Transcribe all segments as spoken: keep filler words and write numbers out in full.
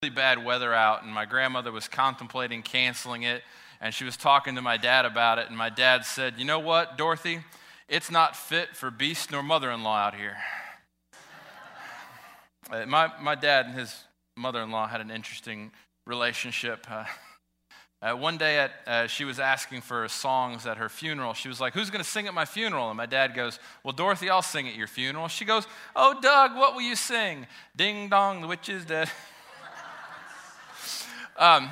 really bad weather out, and my grandmother was contemplating canceling it, and she was talking to my dad about it, and my dad said, "You know what, Dorothy? It's not fit for beast nor mother-in-law out here." uh, my, my dad and his mother-in-law had an interesting relationship. Uh, uh, one day, at, uh, she was asking for songs at her funeral. She was like, "Who's going to sing at my funeral?" And my dad goes, "Well, Dorothy, I'll sing at your funeral." She goes, "Oh, Doug, what will you sing?" "Ding dong, the witch is dead." Um,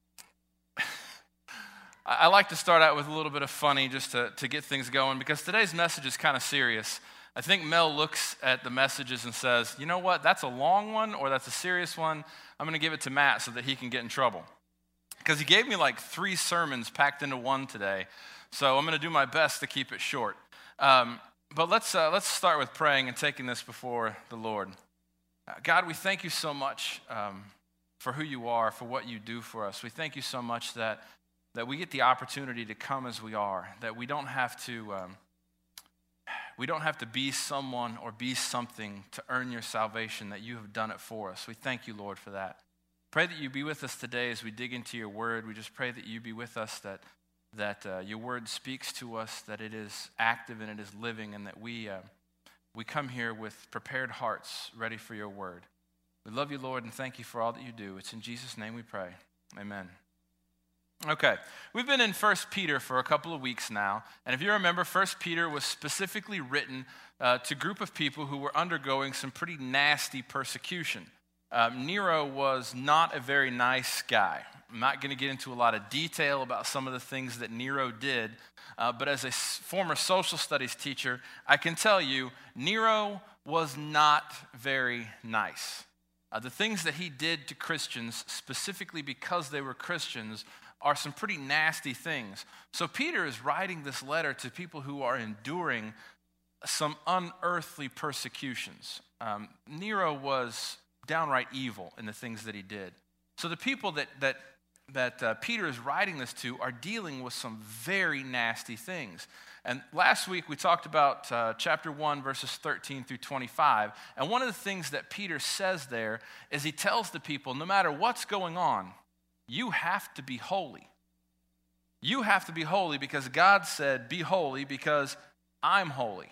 I like to start out with a little bit of funny just to, to get things going, because today's message is kind of serious. I think Mel looks at the messages and says, "You know what, that's a long one or that's a serious one. I'm going to give it to Matt so that he can get in trouble." Because he gave me like three sermons packed into one today, so I'm going to do my best to keep it short. Um, but let's, uh, let's start with praying and taking this before the Lord. Uh, God, we thank you so much um, for who you are, for what you do for us. We thank you so much that that we get the opportunity to come as we are, that we don't have to um, we don't have to be someone or be something to earn your salvation, that you have done it for us. We thank you, Lord, for that. Pray that you be with us today as we dig into your word. We just pray that you be with us, that that uh, your word speaks to us, that it is active and it is living, and that we uh, we come here with prepared hearts, ready for your word. We love you, Lord, and thank you for all that you do. It's in Jesus' name we pray. Amen. Okay, we've been in First Peter for a couple of weeks now, and if you remember, First Peter was specifically written uh, to a group of people who were undergoing some pretty nasty persecution. Um, Nero was not a very nice guy. I'm not going to get into a lot of detail about some of the things that Nero did, uh, but as a s- former social studies teacher, I can tell you, Nero was not very nice. Uh, the things that he did to Christians, specifically because they were Christians, are some pretty nasty things. So Peter is writing this letter to people who are enduring some unearthly persecutions. Um, Nero was downright evil in the things that he did. So the people that that that uh, Peter is writing this to are dealing with some very nasty things. And last week we talked about uh, chapter one, verses thirteen through twenty-five. And one of the things that Peter says there is he tells the people, no matter what's going on, you have to be holy. You have to be holy because God said, "Be holy because I'm holy."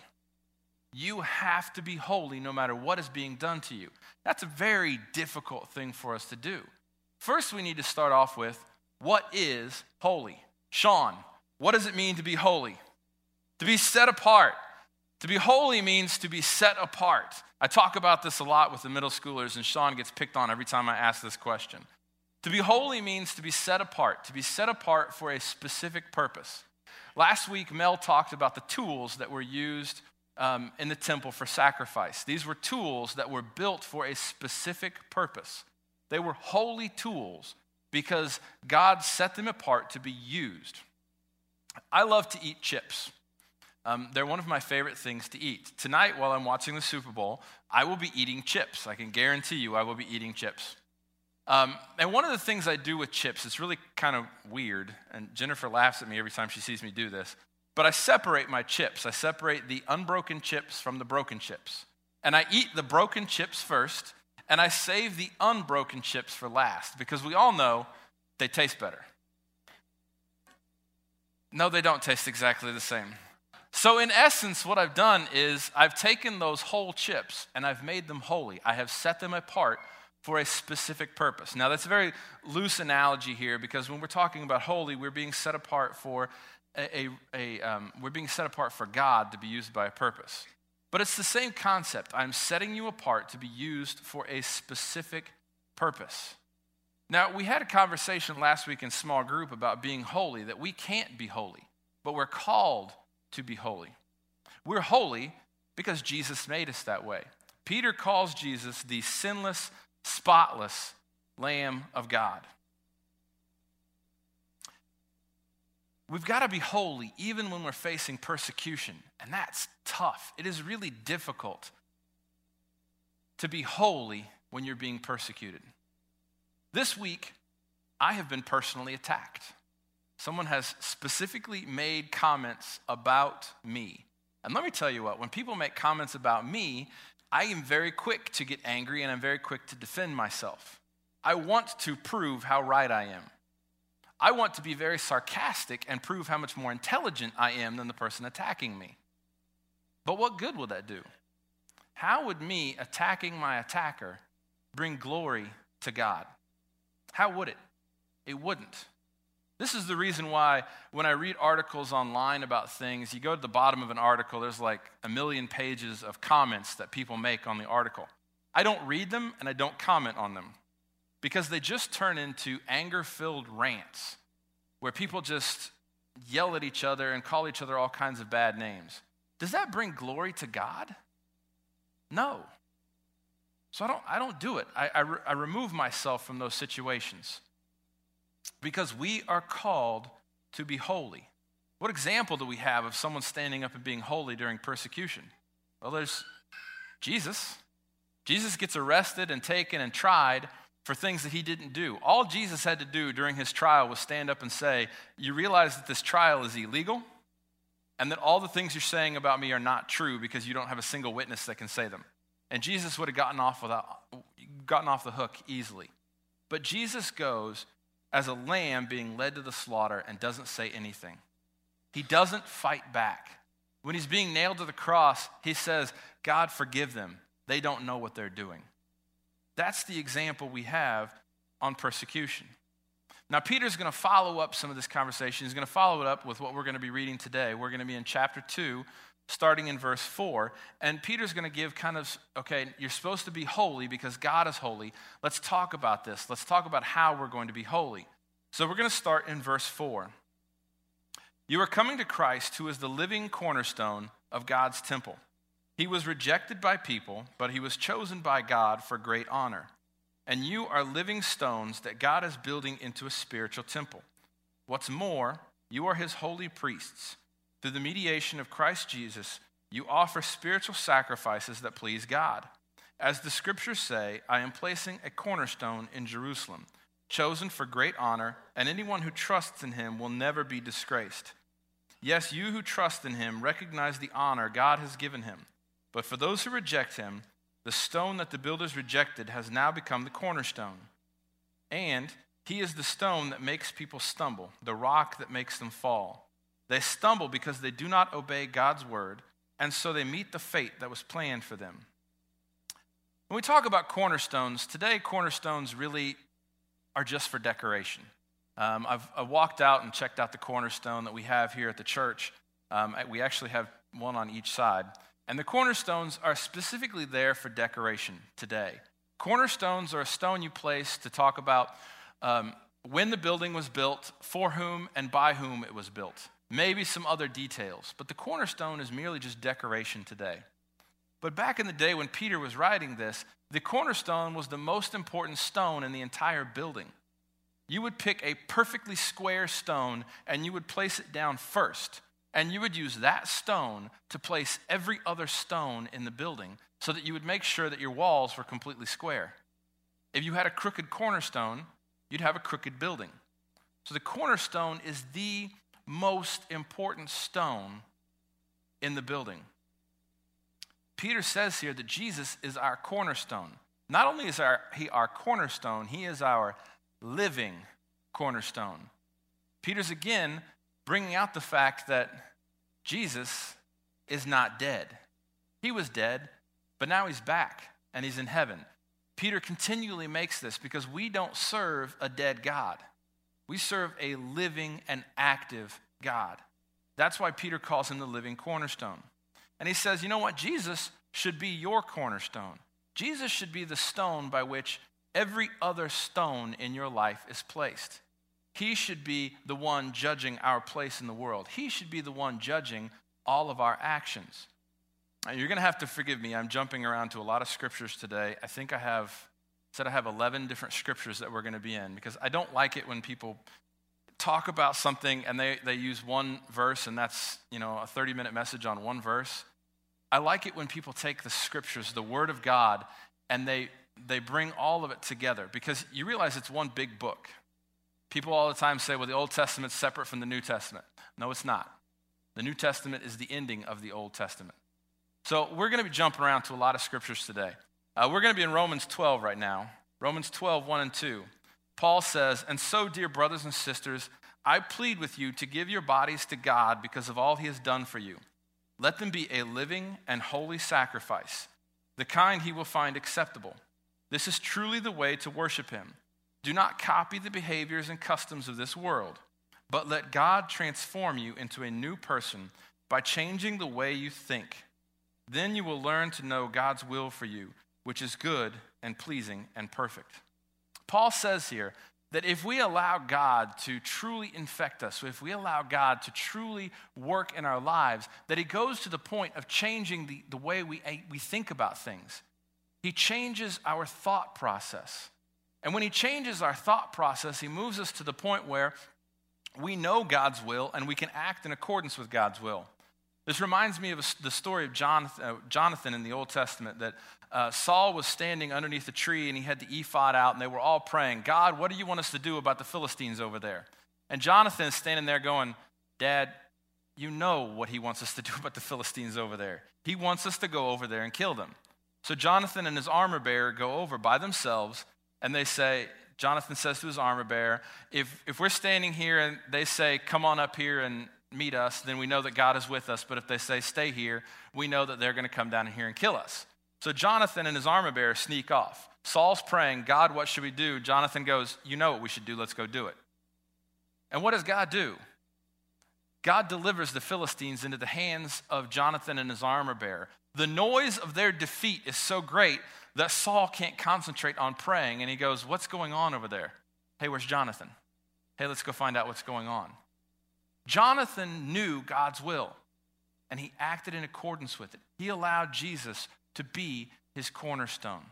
You have to be holy no matter what is being done to you. That's a very difficult thing for us to do. First, we need to start off with, what is holy? Sean, what does it mean to be holy? To be set apart. To be holy means to be set apart. I talk about this a lot with the middle schoolers, and Sean gets picked on every time I ask this question. To be holy means to be set apart, to be set apart for a specific purpose. Last week, Mel talked about the tools that were used um, in the temple for sacrifice. These were tools that were built for a specific purpose. They were holy tools because God set them apart to be used. I love to eat chips. Um, they're one of my favorite things to eat. Tonight, while I'm watching the Super Bowl, I will be eating chips. I can guarantee you I will be eating chips. Um, and one of the things I do with chips, it's really kind of weird, and Jennifer laughs at me every time she sees me do this, but I separate my chips. I separate the unbroken chips from the broken chips. And I eat the broken chips first, and I save the unbroken chips for last, because we all know they taste better. No, they don't taste exactly the same. So in essence, what I've done is I've taken those whole chips and I've made them holy. I have set them apart for a specific purpose. Now, that's a very loose analogy here, because when we're talking about holy, we're being set apart for a, a, a um, we're being set apart for God to be used by a purpose. But it's the same concept. I'm setting you apart to be used for a specific purpose. Now, we had a conversation last week in small group about being holy, that we can't be holy, but we're called to be holy. We're holy because Jesus made us that way. Peter calls Jesus the sinless, spotless Lamb of God. We've got to be holy even when we're facing persecution, and that's tough. It is really difficult to be holy when you're being persecuted. This week, I have been personally attacked. Someone has specifically made comments about me. And let me tell you what, when people make comments about me, I am very quick to get angry and I'm very quick to defend myself. I want to prove how right I am. I want to be very sarcastic and prove how much more intelligent I am than the person attacking me. But what good will that do? How would me attacking my attacker bring glory to God? How would it? It wouldn't. This is the reason why when I read articles online about things, you go to the bottom of an article, there's like a million pages of comments that people make on the article. I don't read them and I don't comment on them because they just turn into anger-filled rants where people just yell at each other and call each other all kinds of bad names. Does that bring glory to God? No. So I don't, I don't do it. I, I, re, I remove myself from those situations because we are called to be holy. What example do we have of someone standing up and being holy during persecution? Well, there's Jesus. Jesus gets arrested and taken and tried for things that he didn't do. All Jesus had to do during his trial was stand up and say, you realize that this trial is illegal and that all the things you're saying about me are not true because you don't have a single witness that can say them. And Jesus would have gotten off without, gotten off the hook easily. But Jesus goes as a lamb being led to the slaughter and doesn't say anything. He doesn't fight back. When he's being nailed to the cross, he says, God, forgive them. They don't know what they're doing. That's the example we have on persecution. Now, Peter's going to follow up some of this conversation. He's going to follow it up with what we're going to be reading today. We're going to be in chapter two, starting in verse four. And Peter's going to give kind of, okay, you're supposed to be holy because God is holy. Let's talk about this. Let's talk about how we're going to be holy. So we're going to start in verse four. You are coming to Christ, who is the living cornerstone of God's temple. He was rejected by people, but he was chosen by God for great honor. And you are living stones that God is building into a spiritual temple. What's more, you are his holy priests. Through the mediation of Christ Jesus, you offer spiritual sacrifices that please God. As the scriptures say, I am placing a cornerstone in Jerusalem, chosen for great honor, and anyone who trusts in him will never be disgraced. Yes, you who trust in him recognize the honor God has given him. But for those who reject him, the stone that the builders rejected has now become the cornerstone. And he is the stone that makes people stumble, the rock that makes them fall. They stumble because they do not obey God's word, and so they meet the fate that was planned for them. When we talk about cornerstones, today cornerstones really are just for decoration. Um, I've, I've walked out and checked out the cornerstone that we have here at the church. Um, we actually have one on each side. And the cornerstones are specifically there for decoration today. Cornerstones are a stone you place to talk about um, when the building was built, for whom and by whom it was built. Maybe some other details, but the cornerstone is merely just decoration today. But back in the day when Peter was writing this, the cornerstone was the most important stone in the entire building. You would pick a perfectly square stone and you would place it down first. And you would use that stone to place every other stone in the building so that you would make sure that your walls were completely square. If you had a crooked cornerstone, you'd have a crooked building. So the cornerstone is the most important stone in the building. Peter says here that Jesus is our cornerstone. Not only is our, he our cornerstone, he is our living cornerstone. Peter's again bringing out the fact that Jesus is not dead. He was dead, but now he's back and he's in heaven. Peter continually makes this because we don't serve a dead God. We serve a living and active God. That's why Peter calls him the living cornerstone. And he says, you know what? Jesus should be your cornerstone. Jesus should be the stone by which every other stone in your life is placed. He should be the one judging our place in the world. He should be the one judging all of our actions. Now, you're going to have to forgive me. I'm jumping around to a lot of scriptures today. I think I have, said I have eleven different scriptures that we're going to be in because I don't like it when people talk about something and they, they use one verse and that's, you know, a thirty-minute message on one verse. I like it when people take the scriptures, the word of God, and they they bring all of it together because you realize it's one big book. People all the time say, well, the Old Testament's separate from the New Testament. No, it's not. The New Testament is the ending of the Old Testament. So we're going to be jumping around to a lot of scriptures today. Uh, we're going to be in Romans twelve right now. Romans twelve, one and two. Paul says, "And so, dear brothers and sisters, I plead with you to give your bodies to God because of all he has done for you. Let them be a living and holy sacrifice, the kind he will find acceptable. This is truly the way to worship him. Do not copy the behaviors and customs of this world, but let God transform you into a new person by changing the way you think. Then you will learn to know God's will for you, which is good and pleasing and perfect." Paul says here that if we allow God to truly infect us, if we allow God to truly work in our lives, that he goes to the point of changing the, the way we, we think about things. He changes our thought process. And when he changes our thought process, he moves us to the point where we know God's will and we can act in accordance with God's will. This reminds me of a, the story of Jonathan, uh, Jonathan in the Old Testament, that uh, Saul was standing underneath a tree and he had the ephod out and they were all praying, "God, what do you want us to do about the Philistines over there?" And Jonathan is standing there going, "Dad, you know what he wants us to do about the Philistines over there. He wants us to go over there and kill them." So Jonathan and his armor bearer go over by themselves and they say, Jonathan says to his armor bearer, if, if we're standing here and they say, "Come on up here and meet us," then we know that God is with us. But if they say, "Stay here," we know that they're going to come down here and kill us. So Jonathan and his armor bearer sneak off. Saul's praying, "God, what should we do?" Jonathan goes, "You know what we should do. Let's go do it." And what does God do? God delivers the Philistines into the hands of Jonathan and his armor bearer. The noise of their defeat is so great that Saul can't concentrate on praying. And he goes, "What's going on over there? Hey, where's Jonathan? Hey, let's go find out what's going on." Jonathan knew God's will, and he acted in accordance with it. He allowed Jesus to be his cornerstone.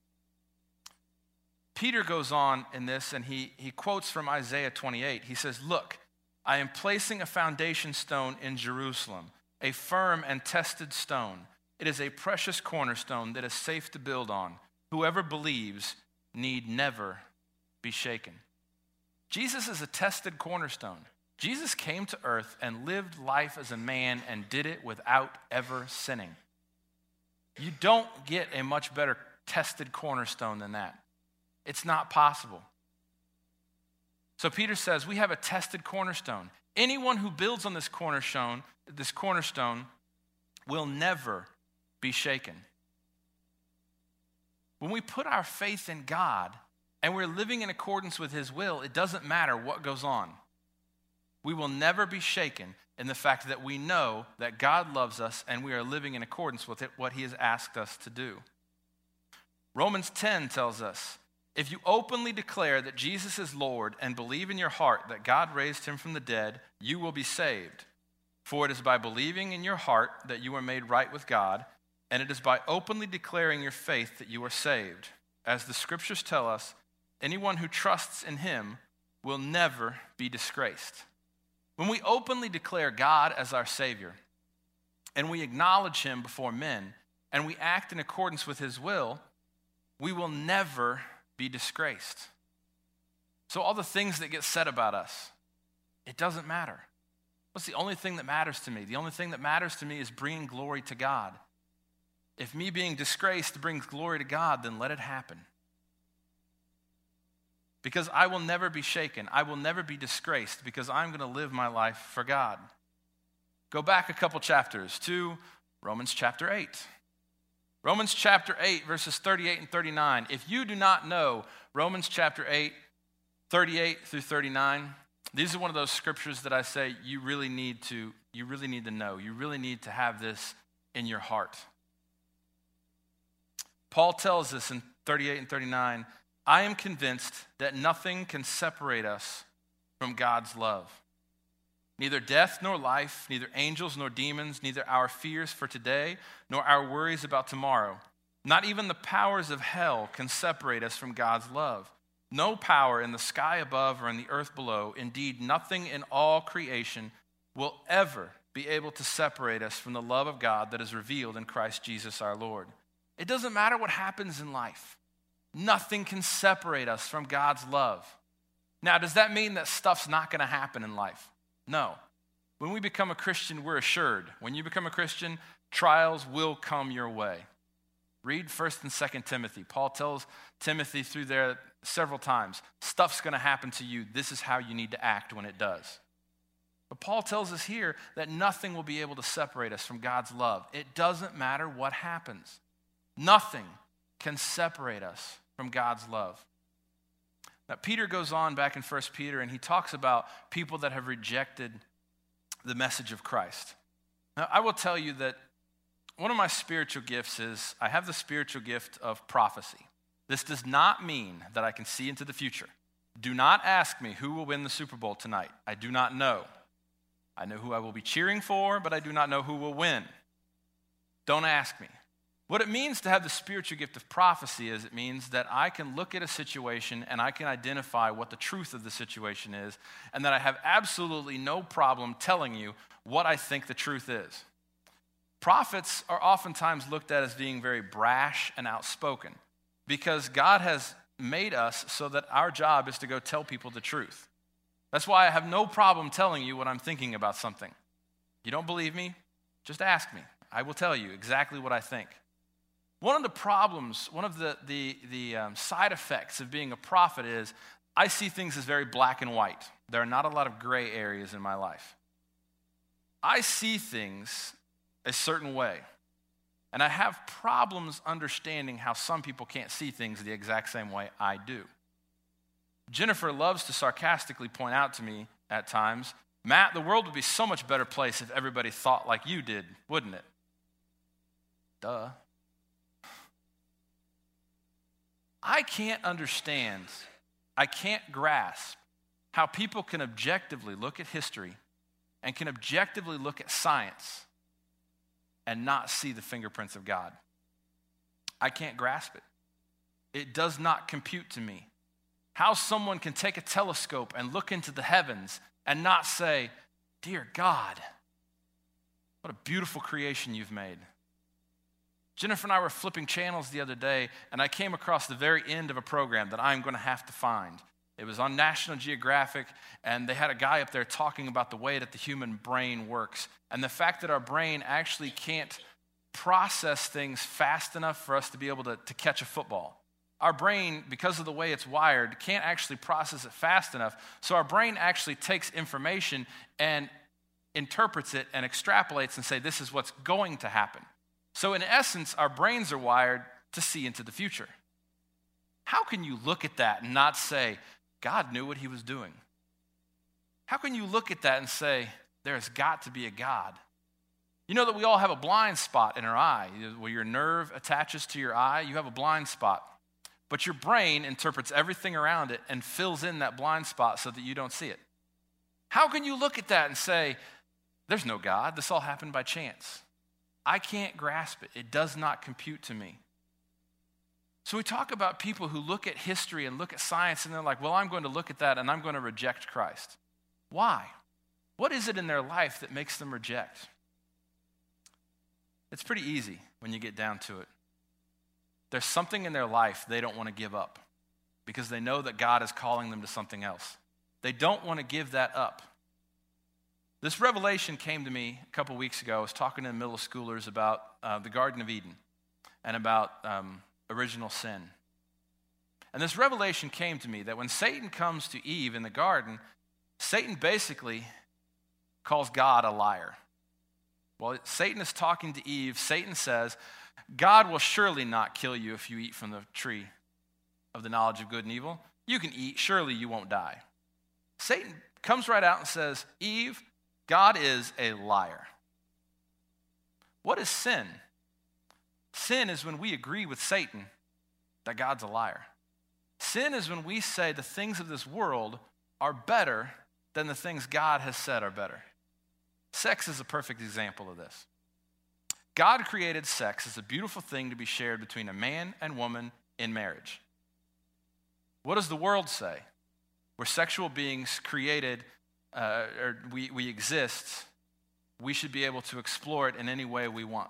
Peter goes on in this, and he, he quotes from Isaiah twenty-eight. He says, "Look, I am placing a foundation stone in Jerusalem, a firm and tested stone. It is a precious cornerstone that is safe to build on. Whoever believes need never be shaken." Jesus is a tested cornerstone. Jesus came to earth and lived life as a man and did it without ever sinning. You don't get a much better tested cornerstone than that. It's not possible. So Peter says, we have a tested cornerstone. Anyone who builds on this cornerstone, this cornerstone will never be shaken. When we put our faith in God and we're living in accordance with his will, it doesn't matter what goes on. We will never be shaken in the fact that we know that God loves us and we are living in accordance with it, what he has asked us to do. Romans ten tells us, if you openly declare that Jesus is Lord and believe in your heart that God raised him from the dead, you will be saved. For it is by believing in your heart that you are made right with God, and it is by openly declaring your faith that you are saved. As the scriptures tell us, anyone who trusts in him will never be disgraced. When we openly declare God as our Savior, and we acknowledge him before men, and we act in accordance with his will, we will never be disgraced. So all the things that get said about us, it doesn't matter. What's the only thing that matters to me? The only thing that matters to me is bringing glory to God. If me being disgraced brings glory to God, then let it happen. Because I will never be shaken. I will never be disgraced because I'm going to live my life for God. Go back a couple chapters to Romans chapter eight. Romans chapter eight, verses thirty-eight and thirty-nine. If you do not know Romans chapter eight, thirty-eight through thirty-nine, these are one of those scriptures that I say you really need to, you really need to know. You really need to have this in your heart. Paul tells us in thirty-eight and thirty-nine, I am convinced that nothing can separate us from God's love. Neither death nor life, neither angels nor demons, neither our fears for today nor our worries about tomorrow. Not even the powers of hell can separate us from God's love. No power in the sky above or in the earth below, indeed nothing in all creation will ever be able to separate us from the love of God that is revealed in Christ Jesus our Lord. It doesn't matter what happens in life. Nothing can separate us from God's love. Now, does that mean that stuff's not going to happen in life? No. When we become a Christian, we're assured. When you become a Christian, trials will come your way. Read First and Second Timothy. Paul tells Timothy through there several times, stuff's going to happen to you. This is how you need to act when it does. But Paul tells us here that nothing will be able to separate us from God's love. It doesn't matter what happens. Nothing can separate us from God's love. Now, Peter goes on back in First Peter, and he talks about people that have rejected the message of Christ. Now, I will tell you that one of my spiritual gifts is I have the spiritual gift of prophecy. This does not mean that I can see into the future. Do not ask me who will win the Super Bowl tonight. I do not know. I know who I will be cheering for, but I do not know who will win. Don't ask me. What it means to have the spiritual gift of prophecy is it means that I can look at a situation and I can identify what the truth of the situation is, and that I have absolutely no problem telling you what I think the truth is. Prophets are oftentimes looked at as being very brash and outspoken because God has made us so that our job is to go tell people the truth. That's why I have no problem telling you what I'm thinking about something. You don't believe me? Just ask me. I will tell you exactly what I think. One of the problems, one of the, the, the um, side effects of being a prophet is I see things as very black and white. There are not a lot of gray areas in my life. I see things a certain way, and I have problems understanding how some people can't see things the exact same way I do. Jennifer loves to sarcastically point out to me at times, Matt, the world would be so much better place if everybody thought like you did, wouldn't it? Duh. I can't understand, I can't grasp how people can objectively look at history and can objectively look at science and not see the fingerprints of God. I can't grasp it. It does not compute to me. How someone can take a telescope and look into the heavens and not say, dear God, what a beautiful creation you've made. Jennifer and I were flipping channels the other day, and I came across the very end of a program that I'm going to have to find. It was on National Geographic, and they had a guy up there talking about the way that the human brain works and the fact that our brain actually can't process things fast enough for us to be able to, to catch a football. Our brain, because of the way it's wired, can't actually process it fast enough, so our brain actually takes information and interprets it and extrapolates and say, this is what's going to happen. So in essence, our brains are wired to see into the future. How can you look at that and not say, God knew what he was doing? How can you look at that and say, there's got to be a God? You know that we all have a blind spot in our eye. Where your nerve attaches to your eye, you have a blind spot. But your brain interprets everything around it and fills in that blind spot so that you don't see it. How can you look at that and say, there's no God, this all happened by chance? I can't grasp it. It does not compute to me. So we talk about people who look at history and look at science and they're like, well, I'm going to look at that and I'm going to reject Christ. Why? What is it in their life that makes them reject? It's pretty easy when you get down to it. There's something in their life they don't want to give up because they know that God is calling them to something else. They don't want to give that up. This revelation came to me a couple weeks ago. I was talking to middle schoolers about uh, the Garden of Eden and about um, original sin. And this revelation came to me that when Satan comes to Eve in the garden, Satan basically calls God a liar. While Satan is talking to Eve, Satan says, God will surely not kill you if you eat from the tree of the knowledge of good and evil. You can eat, surely you won't die. Satan comes right out and says, Eve, God is a liar. What is sin? Sin is when we agree with Satan that God's a liar. Sin is when we say the things of this world are better than the things God has said are better. Sex is a perfect example of this. God created sex as a beautiful thing to be shared between a man and woman in marriage. What does the world say? We're sexual beings created Uh, or we, we exist, we should be able to explore it in any way we want.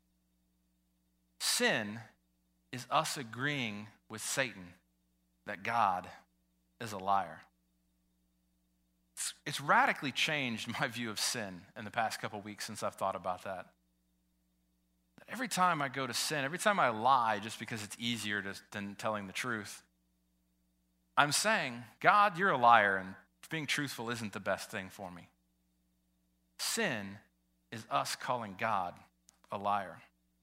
Sin is us agreeing with Satan that God is a liar. It's, it's radically changed my view of sin in the past couple weeks since I've thought about that. every time I go to sin, every time I lie just because it's easier to, than telling the truth, I'm saying, God, you're a liar, and being truthful isn't the best thing for me. Sin is us calling God a liar.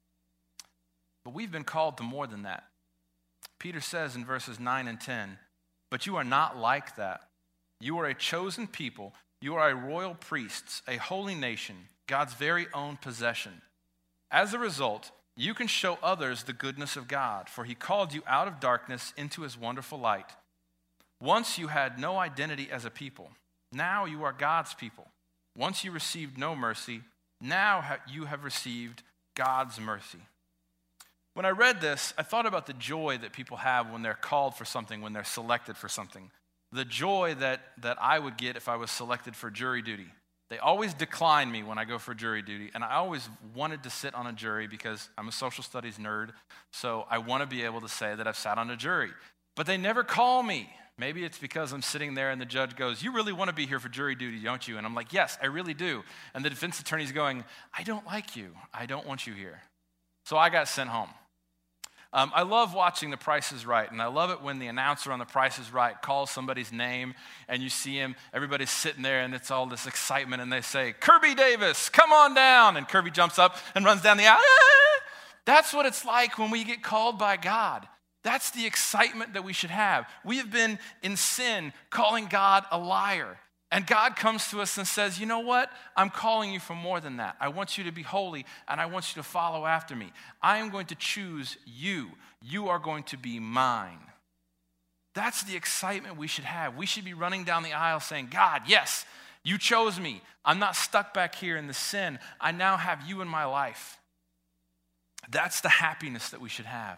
But we've been called to more than that. Peter says in verses nine and ten, but you are not like that. You are a chosen people. You are a royal priests, a holy nation, God's very own possession. As a result, you can show others the goodness of God, for he called you out of darkness into his wonderful light. Once you had no identity as a people. Now you are God's people. Once you received no mercy. Now you have received God's mercy. When I read this, I thought about the joy that people have when they're called for something, when they're selected for something. The joy that, that I would get if I was selected for jury duty. They always decline me when I go for jury duty, and I always wanted to sit on a jury because I'm a social studies nerd, so I want to be able to say that I've sat on a jury. But they never call me. Maybe it's because I'm sitting there and the judge goes, you really want to be here for jury duty, don't you? And I'm like, yes, I really do. And the defense attorney's going, I don't like you. I don't want you here. So I got sent home. Um, I love watching The Price is Right, and I love it when the announcer on The Price is Right calls somebody's name, and you see him, everybody's sitting there, and it's all this excitement, and they say, Kirby Davis, come on down, and Kirby jumps up and runs down the aisle. Ah! That's what it's like when we get called by God. That's the excitement that we should have. We have been in sin, calling God a liar. And God comes to us and says, you know what? I'm calling you for more than that. I want you to be holy, and I want you to follow after me. I am going to choose you. You are going to be mine. That's the excitement we should have. We should be running down the aisle saying, God, yes, you chose me. I'm not stuck back here in the sin. I now have you in my life. That's the happiness that we should have.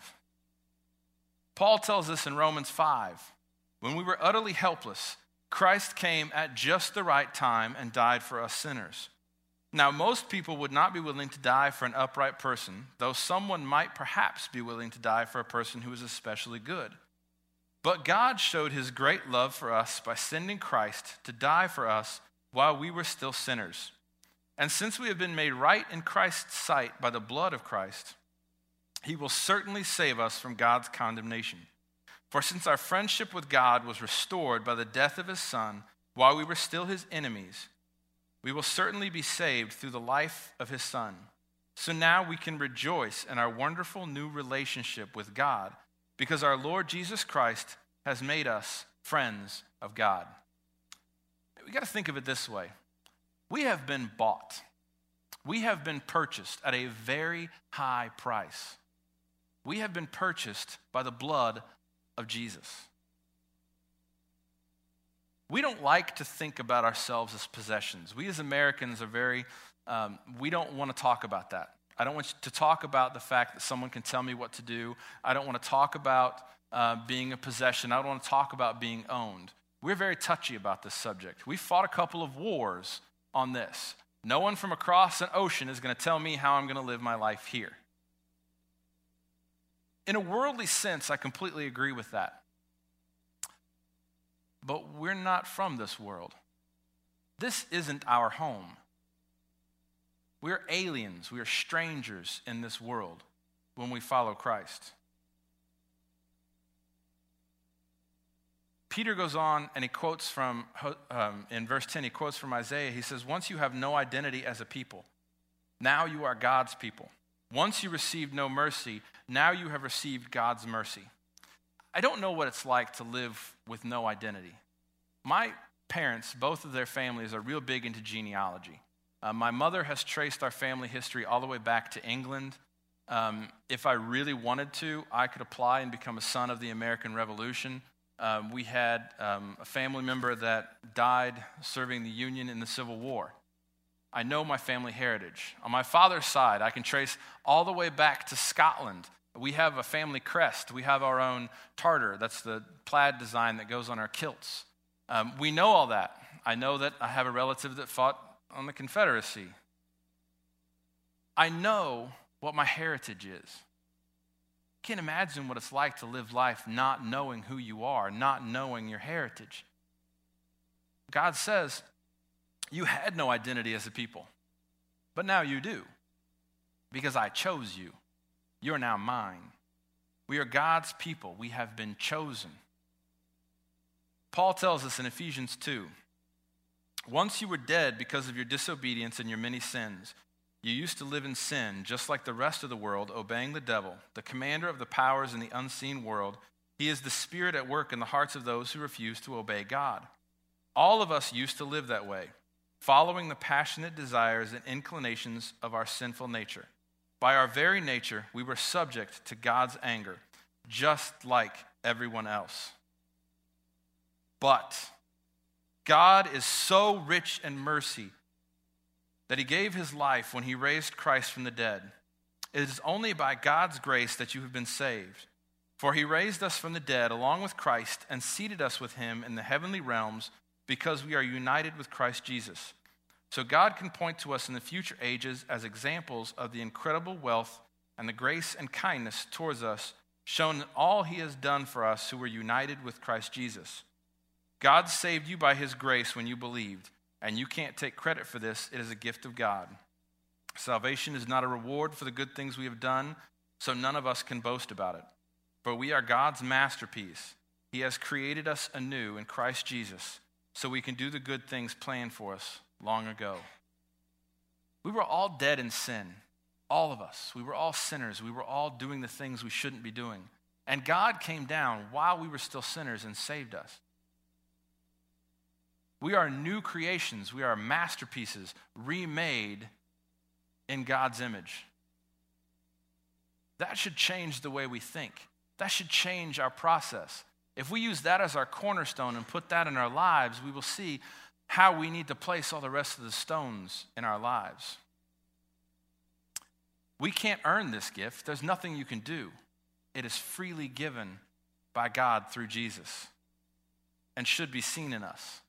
Paul tells us in Romans five, when we were utterly helpless, Christ came at just the right time and died for us sinners. Now, most people would not be willing to die for an upright person, though someone might perhaps be willing to die for a person who is especially good. But God showed his great love for us by sending Christ to die for us while we were still sinners. And since we have been made right in Christ's sight by the blood of Christ, he will certainly save us from God's condemnation. For since our friendship with God was restored by the death of his Son, while we were still his enemies, we will certainly be saved through the life of his Son. So now we can rejoice in our wonderful new relationship with God, because our Lord Jesus Christ has made us friends of God. We got to think of it this way. We have been bought. We have been purchased at a very high price. We have been purchased by the blood of Jesus. We don't like to think about ourselves as possessions. We as Americans are very, um, we don't want to talk about that. I don't want to talk about the fact that someone can tell me what to do. I don't want to talk about uh, being a possession. I don't want to talk about being owned. We're very touchy about this subject. We fought a couple of wars on this. No one from across an ocean is going to tell me how I'm going to live my life here. In a worldly sense, I completely agree with that. But we're not from this world. This isn't our home. We're aliens. We are strangers in this world when we follow Christ. Peter goes on and he quotes from, um, in verse ten, he quotes from Isaiah. He says, once you have no identity as a people, now you are God's people. Once you received no mercy, now you have received God's mercy. I don't know what it's like to live with no identity. My parents, both of their families, are real big into genealogy. Uh, my mother has traced our family history all the way back to England. Um, if I really wanted to, I could apply and become a son of the American Revolution. Um, we had um, a family member that died serving the Union in the Civil War. I know my family heritage. On my father's side, I can trace all the way back to Scotland. We have a family crest. We have our own tartar. That's the plaid design that goes on our kilts. Um, we know all that. I know that I have a relative that fought on the Confederacy. I know what my heritage is. I can't imagine what it's like to live life not knowing who you are, not knowing your heritage. God says, you had no identity as a people, but now you do. because I chose you. You are now mine. We are God's people. We have been chosen. Paul tells us in Ephesians two, once you were dead because of your disobedience and your many sins. You used to live in sin, just like the rest of the world, obeying the devil, the commander of the powers in the unseen world. He is the spirit at work in the hearts of those who refuse to obey God. All of us used to live that way, following the passionate desires and inclinations of our sinful nature. By our very nature, we were subject to God's anger, just like everyone else. But God is so rich in mercy that he gave his life when he raised Christ from the dead. It is only by God's grace that you have been saved. For he raised us from the dead along with Christ and seated us with him in the heavenly realms because we are united with Christ Jesus. So God can point to us in the future ages as examples of the incredible wealth and the grace and kindness towards us shown in all he has done for us who were united with Christ Jesus. God saved you by his grace when you believed. And you can't take credit for this. It is a gift of God. Salvation is not a reward for the good things we have done, so none of us can boast about it. For we are God's masterpiece. He has created us anew in Christ Jesus, so we can do the good things planned for us long ago. We were all dead in sin, all of us. We were all sinners. We were all doing the things we shouldn't be doing. And God came down while we were still sinners and saved us. We are new creations. We are masterpieces remade in God's image. That should change the way we think. That should change our process. If we use that as our cornerstone and put that in our lives, we will see how we need to place all the rest of the stones in our lives. We can't earn this gift. There's nothing you can do. It is freely given by God through Jesus and should be seen in us.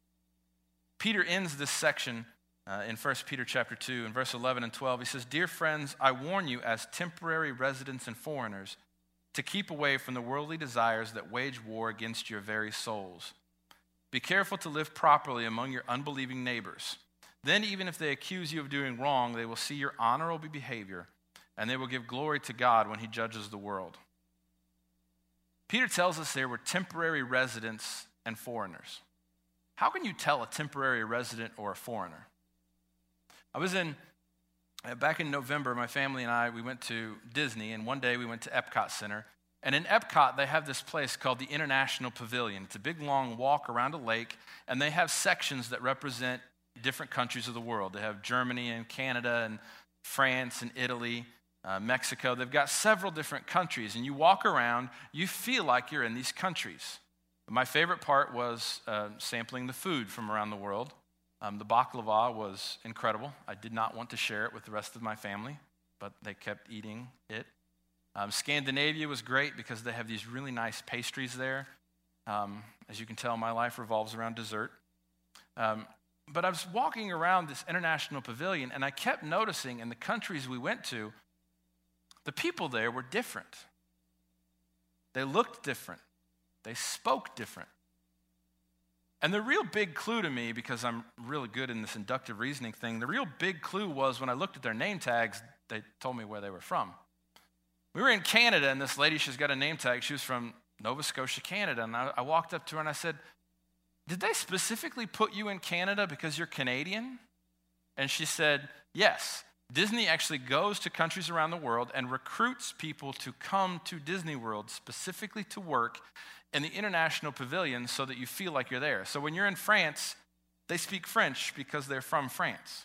Peter ends this section uh, in First Peter chapter two, in verse eleven and twelve. He says, "Dear friends, I warn you as temporary residents and foreigners to keep away from the worldly desires that wage war against your very souls. Be careful to live properly among your unbelieving neighbors. Then even if they accuse you of doing wrong, they will see your honorable behavior, and they will give glory to God when he judges the world." Peter tells us there were temporary residents and foreigners. How can you tell a temporary resident or a foreigner? I was in, back in November, my family and I, we went to Disney, and one day we went to Epcot Center. And in Epcot, they have this place called the International Pavilion. It's a big, long walk around a lake, and they have sections that represent different countries of the world. They have Germany and Canada and France and Italy, uh, Mexico. They've got several different countries, and you walk around, you feel like you're in these countries. My favorite part was uh, sampling the food from around the world. Um, the baklava was incredible. I did not want to share it with the rest of my family, but they kept eating it. Um, Scandinavia was great because they have these really nice pastries there. Um, as you can tell, my life revolves around dessert. Um, but I was walking around this international pavilion, and I kept noticing in the countries we went to, the people there were different. They looked different. They spoke different. And the real big clue to me, because I'm really good in this inductive reasoning thing, the real big clue was when I looked at their name tags, they told me where they were from. We were in Canada, and this lady, she's got a name tag. She was from Nova Scotia, Canada. And I, I walked up to her and I said, "Did they specifically put you in Canada because you're Canadian?" And she said, "Yes. Disney actually goes to countries around the world and recruits people to come to Disney World specifically to work in the International Pavilion so that you feel like you're there. So when you're in France, they speak French because they're from France."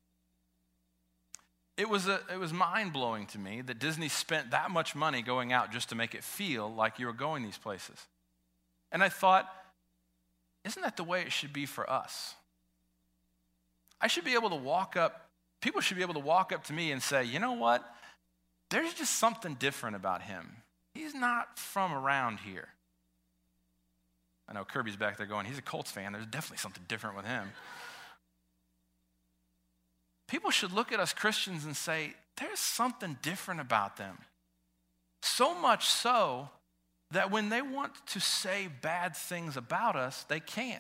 It was a, it was mind-blowing to me that Disney spent that much money going out just to make it feel like you were going these places. And I thought, isn't that the way it should be for us? I should be able to walk up, people should be able to walk up to me and say, "You know what? There's just something different about him. He's not from around here." I know Kirby's back there going, "He's a Colts fan. There's definitely something different with him." People should look at us Christians and say, there's something different about them. So much so that when they want to say bad things about us, they can't.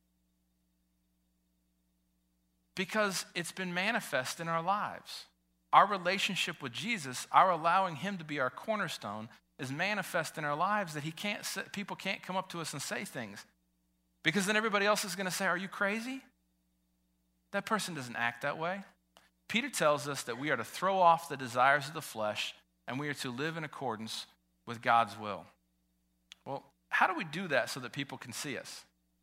Because it's been manifest in our lives. Our relationship with Jesus, our allowing him to be our cornerstone, is manifest in our lives that he can't, people can't come up to us and say things. Because then everybody else is going to say, are you crazy? That person doesn't act that way. Peter tells us that we are to throw off the desires of the flesh and we are to live in accordance with God's will. Well, how do we do that so that people can see us?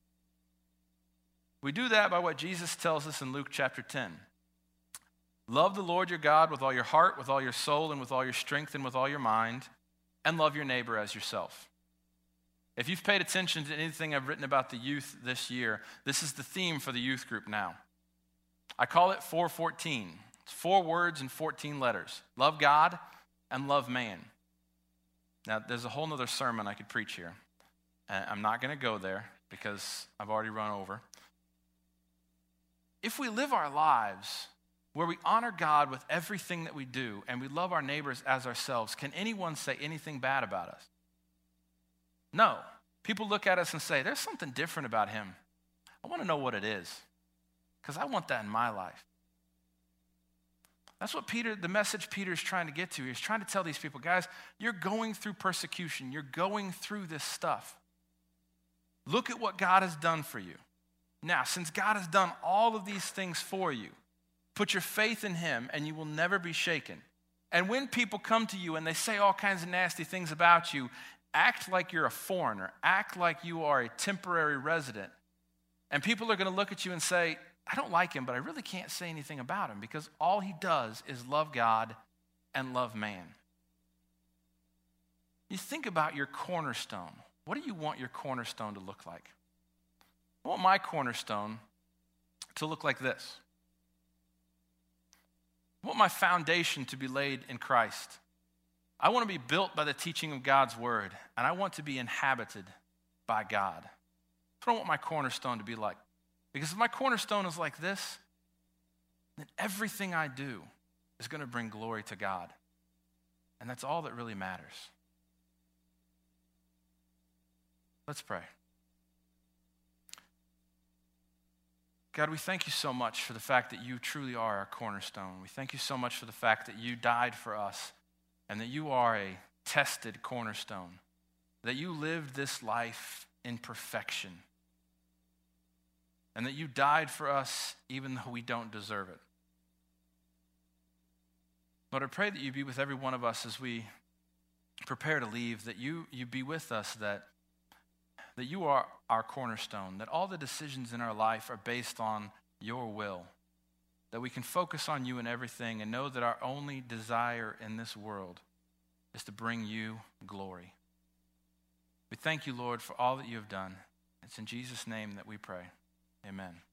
We do that by what Jesus tells us in Luke chapter ten. Love the Lord your God with all your heart, with all your soul, and with all your strength, and with all your mind, and love your neighbor as yourself. If you've paid attention to anything I've written about the youth this year, this is the theme for the youth group now. I call it four fourteen. It's four words and fourteen letters. Love God and love man. Now, there's a whole other sermon I could preach here. I'm not going to go there because I've already run over. If we live our lives where we honor God with everything that we do and we love our neighbors as ourselves, can anyone say anything bad about us? No. People look at us and say, there's something different about him. I want to know what it is because I want that in my life. That's what Peter, the message Peter is trying to get to. He's trying to tell these people, guys, you're going through persecution. You're going through this stuff. Look at what God has done for you. Now, since God has done all of these things for you, put your faith in him and you will never be shaken. And when people come to you and they say all kinds of nasty things about you, act like you're a foreigner. Act like you are a temporary resident. And people are going to look at you and say, I don't like him, but I really can't say anything about him because all he does is love God and love man. You think about your cornerstone. What do you want your cornerstone to look like? I want my cornerstone to look like this. I want my foundation to be laid in Christ. I want to be built by the teaching of God's word, and I want to be inhabited by God. That's what I want my cornerstone to be like. Because if my cornerstone is like this, then everything I do is going to bring glory to God. And that's all that really matters. Let's pray. God, we thank you so much for the fact that you truly are our cornerstone. We thank you so much for the fact that you died for us and that you are a tested cornerstone, that you lived this life in perfection, and that you died for us even though we don't deserve it. Lord, I pray that you be with every one of us as we prepare to leave, that you, you be with us, that, that you are our cornerstone, that all the decisions in our life are based on your will, that we can focus on you in everything and know that our only desire in this world is to bring you glory. We thank you, Lord, for all that you have done. It's in Jesus' name that we pray. Amen.